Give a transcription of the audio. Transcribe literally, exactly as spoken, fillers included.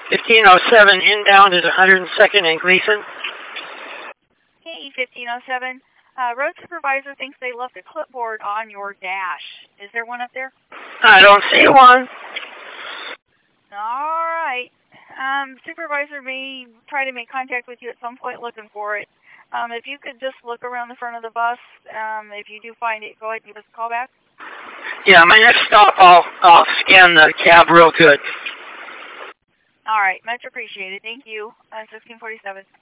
fifteen oh seven inbound is one hundred second and Gleason. Hey, fifteen oh seven. Uh, road supervisor thinks they left a clipboard on your dash. Is there one up there? I don't see one. All right. Um, supervisor may try to make contact with you at some point looking for it. Um, if you could just look around the front of the bus, um, if you do find it, go ahead and give us a call back. Yeah, my next stop, I'll, I'll scan the cab real good. All right. Much appreciated. Thank you. Uh, sixteen forty-seven.